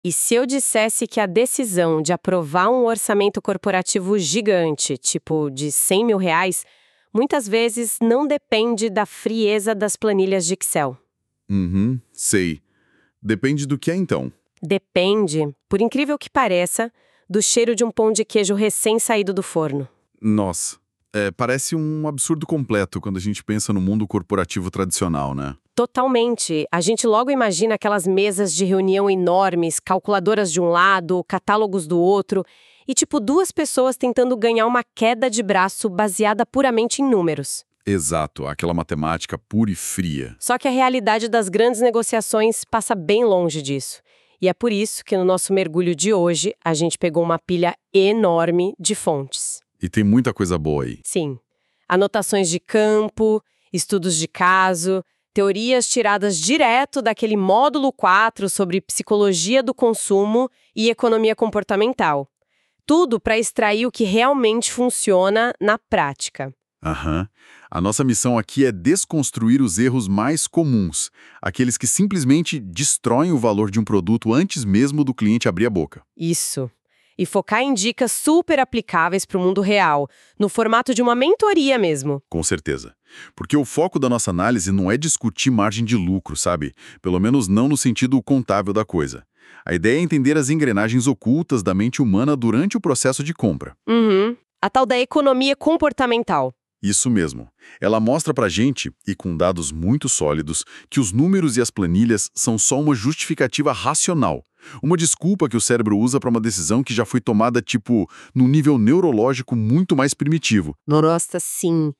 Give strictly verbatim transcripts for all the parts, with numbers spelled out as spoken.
E se eu dissesse que a decisão de aprovar um orçamento corporativo gigante, tipo de cem mil reais, muitas vezes não depende da frieza das planilhas de Excel? Uhum, sei. Depende do que é então. Depende, por incrível que pareça, do cheiro de um pão de queijo recém-saído do forno. Nossa, é, parece um absurdo completo quando a gente pensa no mundo corporativo tradicional, né? Totalmente. A gente logo imagina aquelas mesas de reunião enormes, calculadoras de um lado, catálogos do outro, e tipo duas pessoas tentando ganhar uma queda de braço baseada puramente em números. Exato, aquela matemática pura e fria. Só que a realidade das grandes negociações passa bem longe disso. E é por isso que no nosso mergulho de hoje, a gente pegou uma pilha enorme de fontes. E tem muita coisa boa aí. Sim. Anotações de campo, estudos de caso, teorias tiradas direto daquele módulo quatro sobre psicologia do consumo e economia comportamental. Tudo para extrair o que realmente funciona na prática. Aham. A nossa missão aqui é desconstruir os erros mais comuns, aqueles que simplesmente destroem o valor de um produto antes mesmo do cliente abrir a boca. Isso. E focar em dicas super aplicáveis para o mundo real, no formato de uma mentoria mesmo. Com certeza. Porque o foco da nossa análise não é discutir margem de lucro, sabe? Pelo menos não no sentido contábil da coisa. A ideia é entender as engrenagens ocultas da mente humana durante o processo de compra. Uhum. A tal da economia comportamental. Isso mesmo. Ela mostra pra gente, e com dados muito sólidos, que os números e as planilhas são só uma justificativa racional. Uma desculpa que o cérebro usa para uma decisão que já foi tomada, tipo, num nível neurológico muito mais primitivo. Nossa, sim.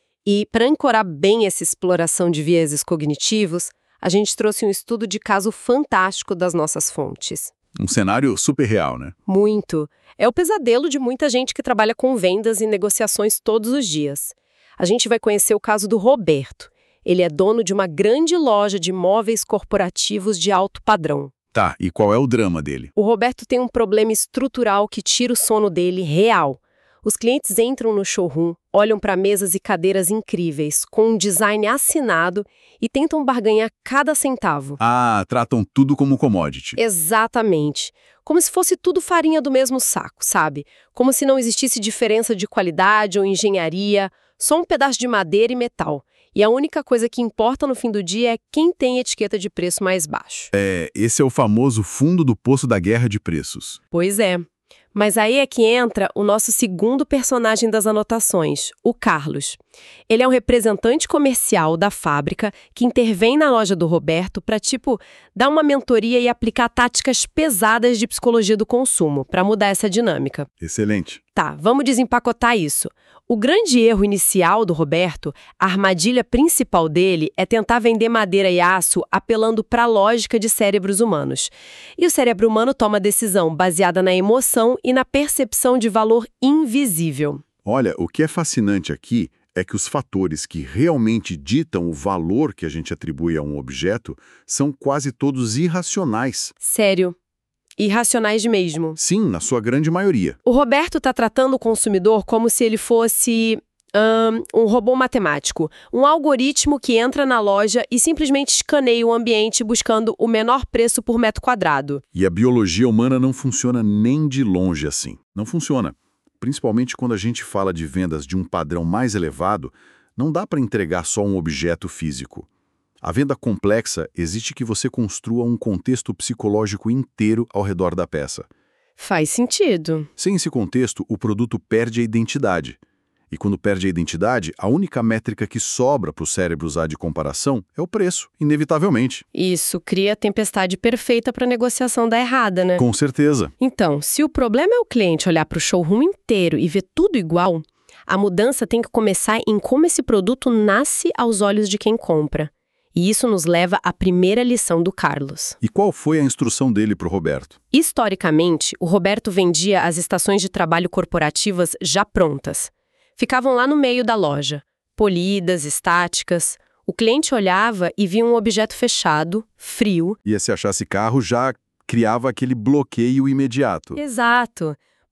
E para ancorar bem essa exploração de vieses cognitivos, a gente trouxe um estudo de caso fantástico das nossas fontes. Um cenário super real, né? Muito. É o pesadelo de muita gente que trabalha com vendas e negociações todos os dias. A gente vai conhecer o caso do Roberto. Ele é dono de uma grande loja de móveis corporativos de alto padrão. Tá, e qual é o drama dele? O Roberto tem um problema estrutural que tira o sono dele real. Os clientes entram no showroom, olham para mesas e cadeiras incríveis, com um design assinado e tentam barganhar cada centavo. Ah, tratam tudo como commodity. Exatamente. Como se fosse tudo farinha do mesmo saco, sabe? Como se não existisse diferença de qualidade ou engenharia, só um pedaço de madeira e metal. E a única coisa que importa no fim do dia é quem tem etiqueta de preço mais baixo. É, esse é o famoso fundo do poço da guerra de preços. Pois é. Mas aí é que entra o nosso segundo personagem das anotações, o Carlos. Ele é um representante comercial da fábrica que intervém na loja do Roberto para, tipo, dar uma mentoria e aplicar táticas pesadas de psicologia do consumo para mudar essa dinâmica. Excelente. Tá, vamos desempacotar isso. O grande erro inicial do Roberto, a armadilha principal dele, é tentar vender madeira e aço apelando para a lógica de cérebros humanos. E o cérebro humano toma decisão baseada na emoção e na percepção de valor invisível. Olha, o que é fascinante aqui é que os fatores que realmente ditam o valor que a gente atribui a um objeto são quase todos irracionais. Sério. Irracionais mesmo. Sim, na sua grande maioria. O Roberto está tratando o consumidor como se ele fosse um, um robô matemático, um algoritmo que entra na loja e simplesmente escaneia o ambiente buscando o menor preço por metro quadrado. E a biologia humana não funciona nem de longe assim. Não funciona. Principalmente quando a gente fala de vendas de um padrão mais elevado, não dá para entregar só um objeto físico. A venda complexa exige que você construa um contexto psicológico inteiro ao redor da peça. Faz sentido. Sem esse contexto, o produto perde a identidade. E quando perde a identidade, a única métrica que sobra para o cérebro usar de comparação é o preço, inevitavelmente. Isso cria a tempestade perfeita para a negociação dar errada, né? Com certeza. Então, se o problema é o cliente olhar para o showroom inteiro e ver tudo igual, a mudança tem que começar em como esse produto nasce aos olhos de quem compra. E isso nos leva à primeira lição do Carlos. E qual foi a instrução dele para o Roberto? Historicamente, o Roberto vendia as estações de trabalho corporativas já prontas. Ficavam lá no meio da loja, polidas, estáticas. O cliente olhava e via um objeto fechado, frio. E se achasse carro, já criava aquele bloqueio imediato. Exato.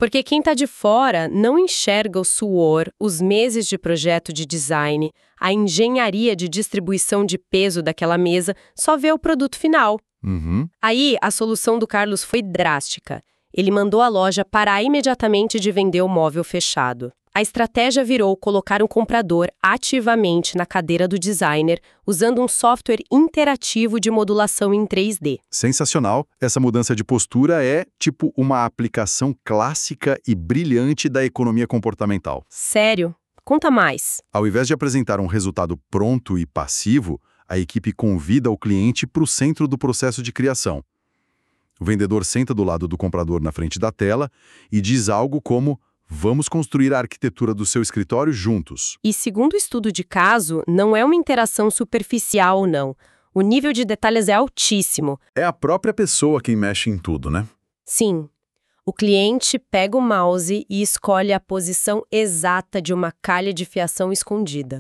Porque quem está de fora não enxerga o suor, os meses de projeto de design, a engenharia de distribuição de peso daquela mesa, só vê o produto final. Uhum. Aí, a solução do Carlos foi drástica. Ele mandou a loja parar imediatamente de vender o móvel fechado. A estratégia virou colocar um comprador ativamente na cadeira do designer, usando um software interativo de modulação em três D. Sensacional. Essa mudança de postura é, tipo, uma aplicação clássica e brilhante da economia comportamental. Sério? Conta mais. Ao invés de apresentar um resultado pronto e passivo, a equipe convida o cliente para o centro do processo de criação. O vendedor senta do lado do comprador na frente da tela e diz algo como: vamos construir a arquitetura do seu escritório juntos. E segundo o estudo de caso, não é uma interação superficial, não. O nível de detalhes é altíssimo. É a própria pessoa quem mexe em tudo, né? Sim. O cliente pega o mouse e escolhe a posição exata de uma calha de fiação escondida.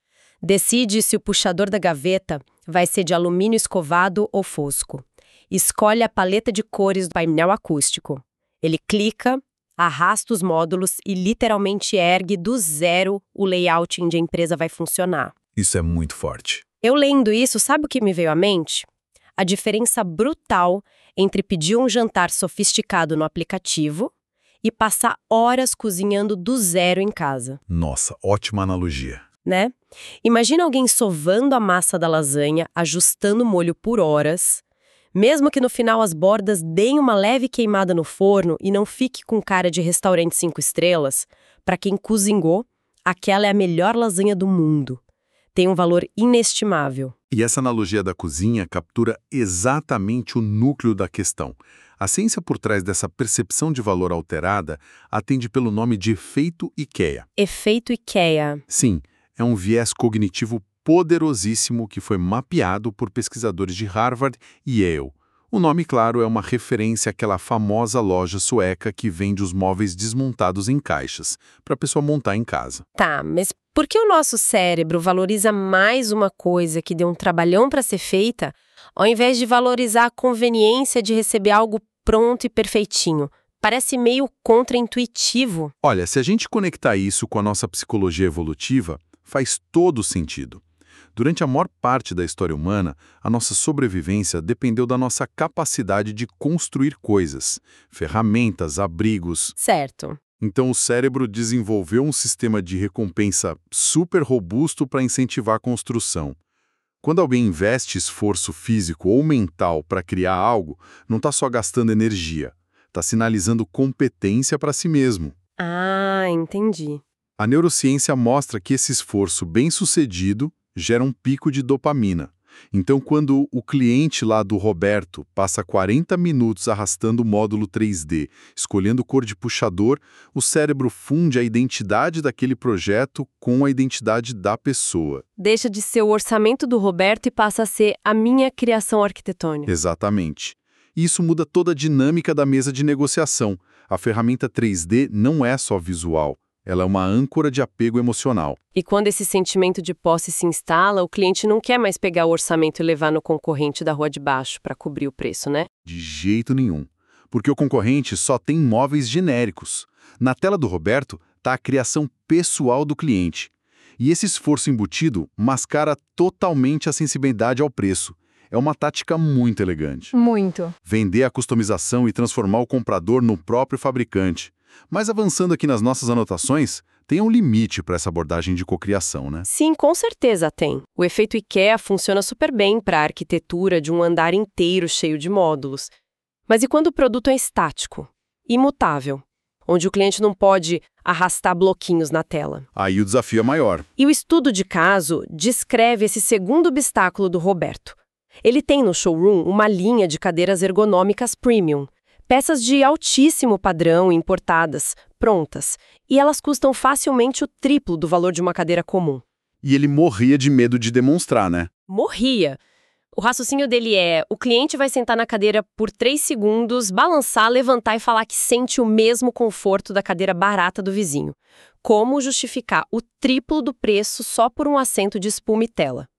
Decide se o puxador da gaveta vai ser de alumínio escovado ou fosco. Escolhe a paleta de cores do painel acústico. Ele clica, arrasta os módulos e literalmente ergue do zero o layout onde a empresa vai funcionar. Isso é muito forte. Eu lendo isso, sabe o que me veio à mente? A diferença brutal entre pedir um jantar sofisticado no aplicativo e passar horas cozinhando do zero em casa. Nossa, ótima analogia. Né? Imagina alguém sovando a massa da lasanha, ajustando o molho por horas, mesmo que no final as bordas deem uma leve queimada no forno e não fique com cara de restaurante cinco estrelas, para quem cozinhou, aquela é a melhor lasanha do mundo. Tem um valor inestimável. E essa analogia da cozinha captura exatamente o núcleo da questão. A ciência por trás dessa percepção de valor alterada atende pelo nome de efeito IKEA. Efeito IKEA. Sim, é um viés cognitivo poderosíssimo que foi mapeado por pesquisadores de Harvard e Yale. O nome, claro, é uma referência àquela famosa loja sueca que vende os móveis desmontados em caixas, para a pessoa montar em casa. Tá, mas por que o nosso cérebro valoriza mais uma coisa que deu um trabalhão para ser feita, ao invés de valorizar a conveniência de receber algo pronto e perfeitinho? Parece meio contraintuitivo. Olha, se a gente conectar isso com a nossa psicologia evolutiva, faz todo sentido. Durante a maior parte da história humana, a nossa sobrevivência dependeu da nossa capacidade de construir coisas, ferramentas, abrigos. Certo. Então o cérebro desenvolveu um sistema de recompensa super robusto para incentivar a construção. Quando alguém investe esforço físico ou mental para criar algo, não está só gastando energia, está sinalizando competência para si mesmo. Ah, entendi. A neurociência mostra que esse esforço bem-sucedido gera um pico de dopamina. Então, quando o cliente lá do Roberto passa quarenta minutos arrastando o módulo três D, escolhendo cor de puxador, o cérebro funde a identidade daquele projeto com a identidade da pessoa. Deixa de ser o orçamento do Roberto e passa a ser a minha criação arquitetônica. Exatamente. Isso muda toda a dinâmica da mesa de negociação. A ferramenta três D não é só visual. Ela é uma âncora de apego emocional. E quando esse sentimento de posse se instala, o cliente não quer mais pegar o orçamento e levar no concorrente da rua de baixo para cobrir o preço, né? De jeito nenhum. Porque o concorrente só tem móveis genéricos. Na tela do Roberto está a criação pessoal do cliente. E esse esforço embutido mascara totalmente a sensibilidade ao preço. É uma tática muito elegante. Muito. Vender a customização e transformar o comprador no próprio fabricante. Mas avançando aqui nas nossas anotações, tem um limite para essa abordagem de cocriação, né? Sim, com certeza tem. O efeito IKEA funciona super bem para a arquitetura de um andar inteiro cheio de módulos. Mas e quando o produto é estático, imutável, onde o cliente não pode arrastar bloquinhos na tela? Aí o desafio é maior. E o estudo de caso descreve esse segundo obstáculo do Roberto. Ele tem no showroom uma linha de cadeiras ergonômicas premium, peças de altíssimo padrão importadas, prontas, e elas custam facilmente o triplo do valor de uma cadeira comum. E ele morria de medo de demonstrar, né? Morria! O raciocínio dele é, o cliente vai sentar na cadeira por três segundos, balançar, levantar e falar que sente o mesmo conforto da cadeira barata do vizinho. Como justificar o triplo do preço só por um assento de espuma e tela?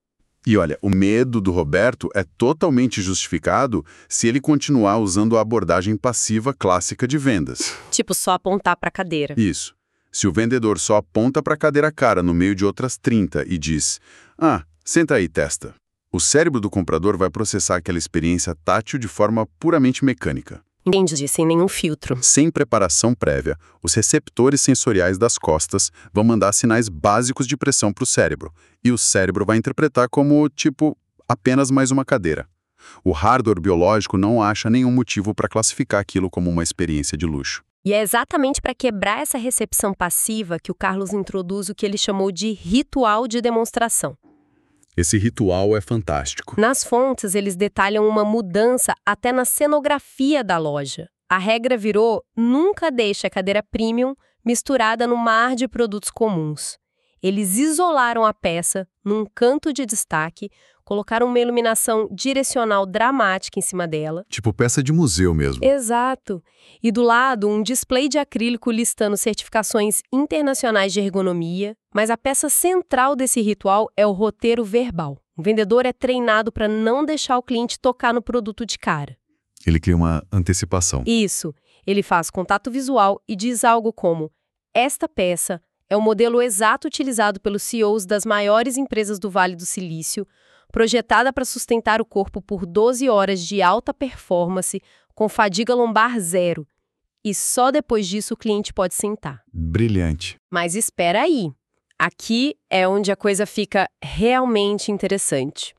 E olha, o medo do Roberto é totalmente justificado se ele continuar usando a abordagem passiva clássica de vendas. Tipo, só apontar para a cadeira. Isso. Se o vendedor só aponta para a cadeira cara no meio de outras trinta e diz: "Ah, senta aí, testa", o cérebro do comprador vai processar aquela experiência tátil de forma puramente mecânica. Entendi, sem nenhum filtro. Sem preparação prévia, os receptores sensoriais das costas vão mandar sinais básicos de pressão para o cérebro, e o cérebro vai interpretar como, tipo, apenas mais uma cadeira. O hardware biológico não acha nenhum motivo para classificar aquilo como uma experiência de luxo. E é exatamente para quebrar essa recepção passiva que o Carlos introduz o que ele chamou de ritual de demonstração. Esse ritual é fantástico. Nas fontes, eles detalham uma mudança até na cenografia da loja. A regra virou: nunca deixe a cadeira premium misturada no mar de produtos comuns. Eles isolaram a peça num canto de destaque, colocaram uma iluminação direcional dramática em cima dela. Tipo peça de museu mesmo. Exato. E do lado, um display de acrílico listando certificações internacionais de ergonomia, mas a peça central desse ritual é o roteiro verbal. O vendedor é treinado para não deixar o cliente tocar no produto de cara. Ele cria uma antecipação. Isso. Ele faz contato visual e diz algo como: esta peça é o modelo exato utilizado pelos C E Os das maiores empresas do Vale do Silício, projetada para sustentar o corpo por doze horas de alta performance, com fadiga lombar zero. E só depois disso o cliente pode sentar. Brilhante. Mas espera aí. Aqui é onde a coisa fica realmente interessante.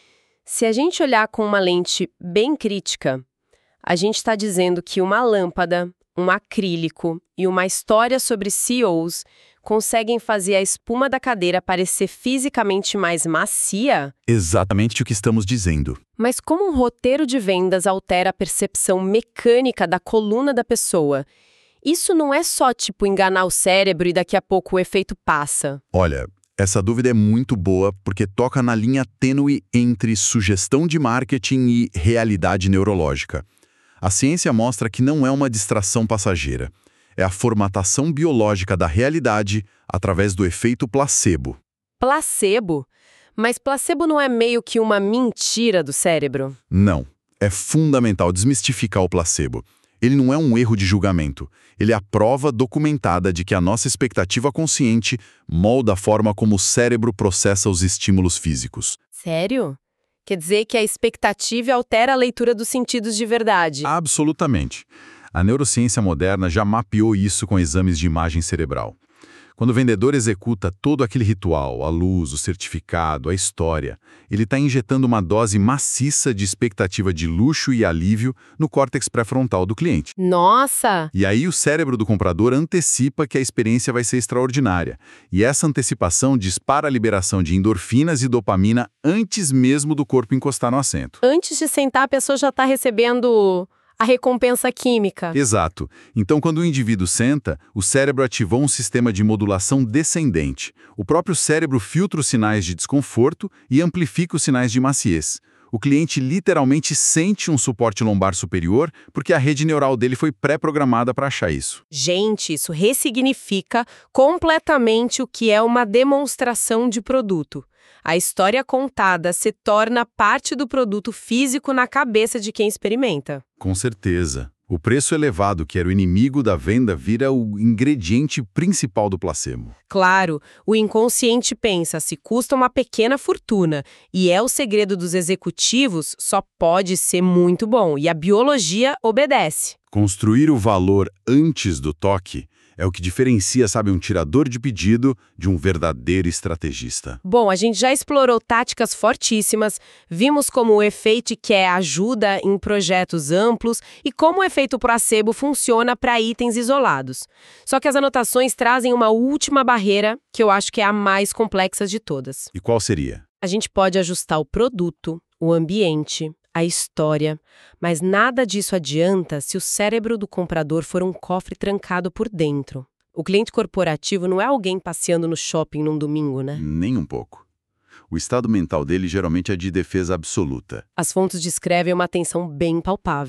Se a gente olhar com uma lente bem crítica, a gente está dizendo que uma lâmpada, um acrílico e uma história sobre C E Os conseguem fazer a espuma da cadeira parecer fisicamente mais macia? Exatamente o que estamos dizendo. Mas como um roteiro de vendas altera a percepção mecânica da coluna da pessoa? Isso não é só, tipo, enganar o cérebro e daqui a pouco o efeito passa. Olha, essa dúvida é muito boa porque toca na linha tênue entre sugestão de marketing e realidade neurológica. A ciência mostra que não é uma distração passageira. É a formatação biológica da realidade através do efeito placebo. Placebo? Mas placebo não é meio que uma mentira do cérebro? Não. É fundamental desmistificar o placebo. Ele não é um erro de julgamento. Ele é a prova documentada de que a nossa expectativa consciente molda a forma como o cérebro processa os estímulos físicos. Sério? Quer dizer que a expectativa altera a leitura dos sentidos de verdade? Absolutamente. A neurociência moderna já mapeou isso com exames de imagem cerebral. Quando o vendedor executa todo aquele ritual, a luz, o certificado, a história, ele está injetando uma dose maciça de expectativa de luxo e alívio no córtex pré-frontal do cliente. Nossa! E aí o cérebro do comprador antecipa que a experiência vai ser extraordinária. E essa antecipação dispara a liberação de endorfinas e dopamina antes mesmo do corpo encostar no assento. Antes de sentar, a pessoa já está recebendo a recompensa química. Exato. Então, quando o indivíduo senta, o cérebro ativou um sistema de modulação descendente. O próprio cérebro filtra os sinais de desconforto e amplifica os sinais de maciez. O cliente literalmente sente um suporte lombar superior porque a rede neural dele foi pré-programada para achar isso. Gente, isso ressignifica completamente o que é uma demonstração de produto. A história contada se torna parte do produto físico na cabeça de quem experimenta. Com certeza. O preço elevado, que era o inimigo da venda, vira o ingrediente principal do placebo. Claro, o inconsciente pensa, se custa uma pequena fortuna, e é o segredo dos executivos, só pode ser muito bom, e a biologia obedece. Construir o valor antes do toque é o que diferencia, sabe, um tirador de pedido de um verdadeiro estrategista. Bom, a gente já explorou táticas fortíssimas, vimos como o efeito que é ajuda em projetos amplos e como o efeito placebo funciona para itens isolados. Só que as anotações trazem uma última barreira que eu acho que é a mais complexa de todas. E qual seria? A gente pode ajustar o produto, o ambiente, a história, mas nada disso adianta se o cérebro do comprador for um cofre trancado por dentro. O cliente corporativo não é alguém passeando no shopping num domingo, né? Nem um pouco. O estado mental dele geralmente é de defesa absoluta. As fontes descrevem uma tensão bem palpável.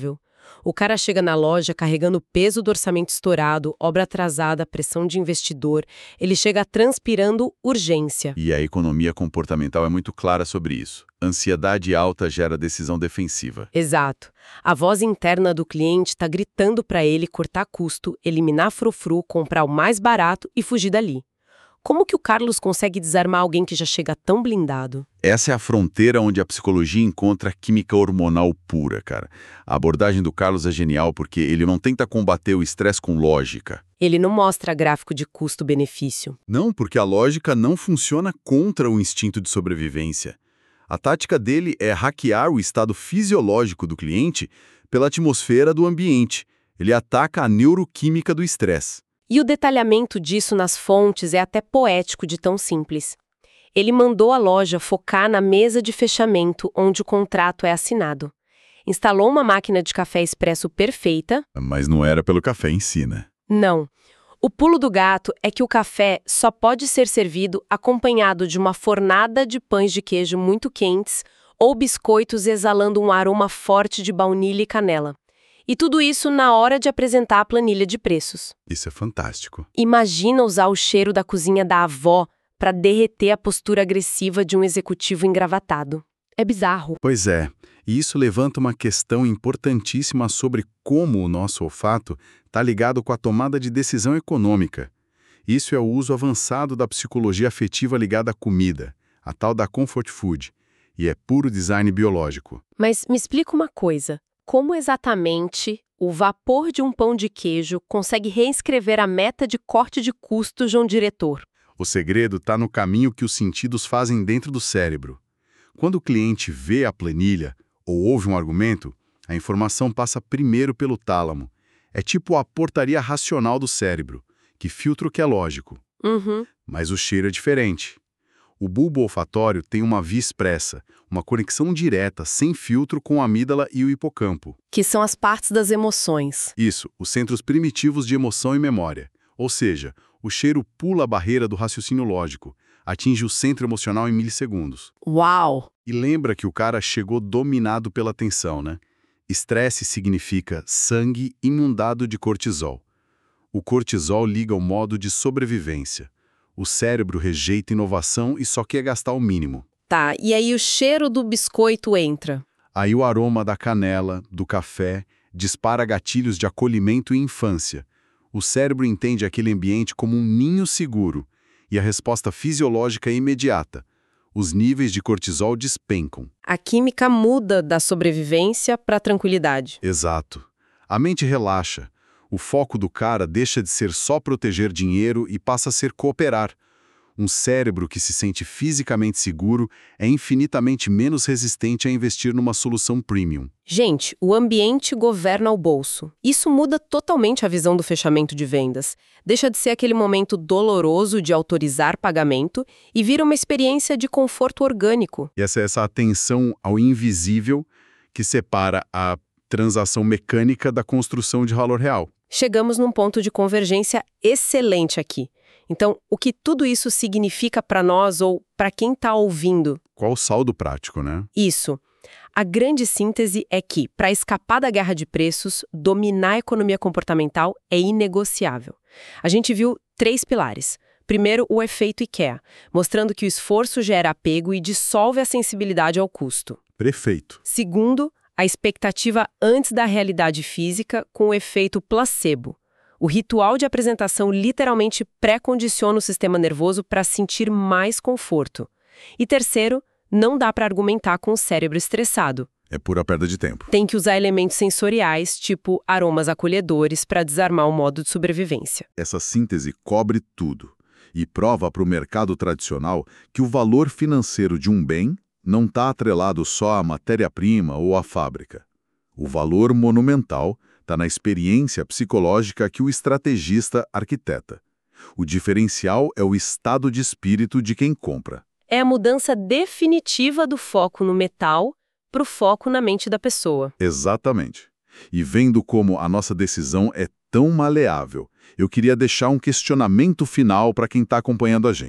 O cara chega na loja carregando o peso do orçamento estourado, obra atrasada, pressão de investidor. Ele chega transpirando urgência. E a economia comportamental é muito clara sobre isso. Ansiedade alta gera decisão defensiva. Exato. A voz interna do cliente está gritando para ele cortar custo, eliminar frufru, comprar o mais barato e fugir dali. Como que o Carlos consegue desarmar alguém que já chega tão blindado? Essa é a fronteira onde a psicologia encontra a química hormonal pura, cara. A abordagem do Carlos é genial porque ele não tenta combater o estresse com lógica. Ele não mostra gráfico de custo-benefício. Não, porque a lógica não funciona contra o instinto de sobrevivência. A tática dele é hackear o estado fisiológico do cliente pela atmosfera do ambiente. Ele ataca a neuroquímica do estresse. E o detalhamento disso nas fontes é até poético de tão simples. Ele mandou a loja focar na mesa de fechamento onde o contrato é assinado. Instalou uma máquina de café expresso perfeita. Mas não era pelo café em si, né? Não. O pulo do gato é que o café só pode ser servido acompanhado de uma fornada de pães de queijo muito quentes ou biscoitos exalando um aroma forte de baunilha e canela. E tudo isso na hora de apresentar a planilha de preços. Isso é fantástico. Imagina usar o cheiro da cozinha da avó para derreter a postura agressiva de um executivo engravatado. É bizarro. Pois é, e isso levanta uma questão importantíssima sobre como o nosso olfato está ligado com a tomada de decisão econômica. Isso é o uso avançado da psicologia afetiva ligada à comida, a tal da comfort food, e é puro design biológico. Mas me explica uma coisa. Como exatamente o vapor de um pão de queijo consegue reescrever a meta de corte de custos de um diretor? O segredo está no caminho que os sentidos fazem dentro do cérebro. Quando o cliente vê a planilha ou ouve um argumento, a informação passa primeiro pelo tálamo. É tipo a portaria racional do cérebro, que filtra o que é lógico. Uhum. Mas o cheiro é diferente. O bulbo olfatório tem uma via expressa, uma conexão direta, sem filtro com a amígdala e o hipocampo. Que são as partes das emoções. Isso, os centros primitivos de emoção e memória. Ou seja, o cheiro pula a barreira do raciocínio lógico, atinge o centro emocional em milissegundos. Uau! E lembra que o cara chegou dominado pela tensão, né? Estresse significa sangue inundado de cortisol. O cortisol liga ao modo de sobrevivência. O cérebro rejeita inovação e só quer gastar o mínimo. Tá, e aí o cheiro do biscoito entra. Aí o aroma da canela, do café, dispara gatilhos de acolhimento e infância. O cérebro entende aquele ambiente como um ninho seguro. E a resposta fisiológica é imediata. Os níveis de cortisol despencam. A química muda da sobrevivência para a tranquilidade. Exato. A mente relaxa. O foco do cara deixa de ser só proteger dinheiro e passa a ser cooperar. Um cérebro que se sente fisicamente seguro é infinitamente menos resistente a investir numa solução premium. Gente, o ambiente governa o bolso. Isso muda totalmente a visão do fechamento de vendas. Deixa de ser aquele momento doloroso de autorizar pagamento e vira uma experiência de conforto orgânico. E essa é essa atenção ao invisível que separa a transação mecânica da construção de valor real. Chegamos num ponto de convergência excelente aqui. Então, o que tudo isso significa para nós ou para quem está ouvindo? Qual o saldo prático, né? Isso. A grande síntese é que, para escapar da guerra de preços, dominar a economia comportamental é inegociável. A gente viu três pilares. Primeiro, o efeito IKEA, mostrando que o esforço gera apego e dissolve a sensibilidade ao custo. Perfeito. Segundo, a expectativa antes da realidade física com o efeito placebo. O ritual de apresentação literalmente pré-condiciona o sistema nervoso para sentir mais conforto. E terceiro, não dá para argumentar com o cérebro estressado. É pura perda de tempo. Tem que usar elementos sensoriais, tipo aromas acolhedores, para desarmar o modo de sobrevivência. Essa síntese cobre tudo e prova para o mercado tradicional que o valor financeiro de um bem não está atrelado só à matéria-prima ou à fábrica. O valor monumental está na experiência psicológica que o estrategista arquiteta. O diferencial é o estado de espírito de quem compra. É a mudança definitiva do foco no metal para o foco na mente da pessoa. Exatamente. E vendo como a nossa decisão é tão maleável, eu queria deixar um questionamento final para quem está acompanhando a gente.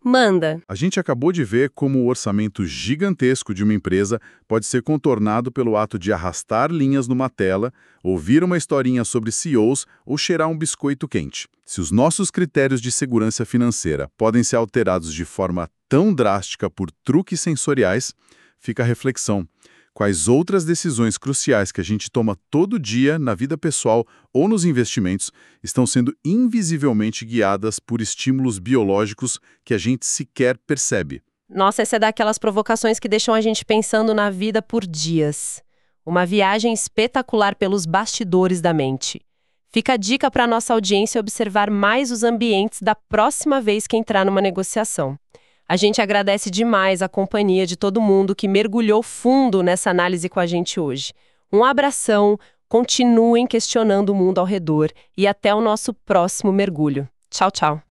Manda. A gente acabou de ver como o orçamento gigantesco de uma empresa pode ser contornado pelo ato de arrastar linhas numa tela, ouvir uma historinha sobre C E Os ou cheirar um biscoito quente. Se os nossos critérios de segurança financeira podem ser alterados de forma tão drástica por truques sensoriais, fica a reflexão. Quais outras decisões cruciais que a gente toma todo dia na vida pessoal ou nos investimentos estão sendo invisivelmente guiadas por estímulos biológicos que a gente sequer percebe? Nossa, essa é daquelas provocações que deixam a gente pensando na vida por dias. Uma viagem espetacular pelos bastidores da mente. Fica a dica para nossa audiência observar mais os ambientes da próxima vez que entrar numa negociação. A gente agradece demais a companhia de todo mundo que mergulhou fundo nessa análise com a gente hoje. Um abração, continuem questionando o mundo ao redor e até o nosso próximo mergulho. Tchau, tchau.